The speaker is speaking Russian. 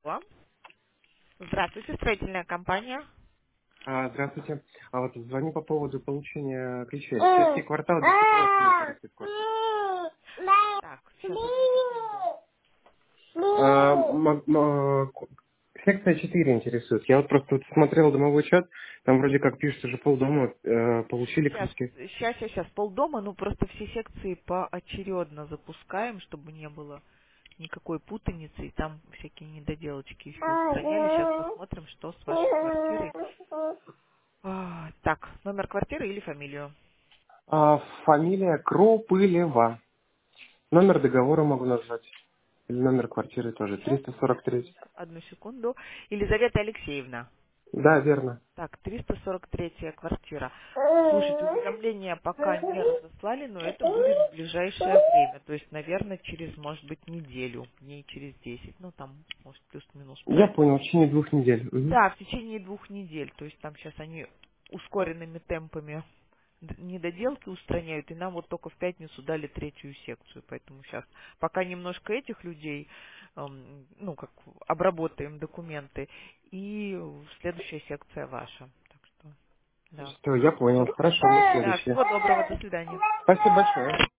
Алло. Здравствуйте, строительная компания. Здравствуйте. Вот звоню по поводу получения ключей. Чешский квартал, 10 квартал. Так, сейчас одну секунду. Секция 4 интересует. Я вот просто вот смотрел домовой чат, там вроде как пишется, что полдома получили Сейчас, ключи. сейчас, полдома, ну просто все секции поочередно запускаем, чтобы не было никакой путаницы, и там всякие недоделочки еще устраняли. Сейчас посмотрим, что с вашей квартирой. Так, номер квартиры или фамилию? Фамилия Кропылева. Номер договора могу назвать. Или номер квартиры тоже. Сейчас, 343. одну секунду. Елизавета Алексеевна. Да, верно. Так, 343-я квартира. Слушайте, уведомления пока не разослали, но это будет в ближайшее время. То есть, наверное, через, может быть, неделю, дней через 10. Ну, там, может, плюс-минус Я 5. понял, в течение 2 недель. Мгм. Да, в течение 2 недель. То есть, там сейчас они ускоренными темпами недоделки устраняют, и нам вот только в пятницу дали третью секцию. Поэтому сейчас пока немножко этих людей, ну, как обработаем документы, и следующая секция ваша. Так что, да. Что, я понял. Хорошо, мы Да, следующие. всего доброго, до свидания. Спасибо большое.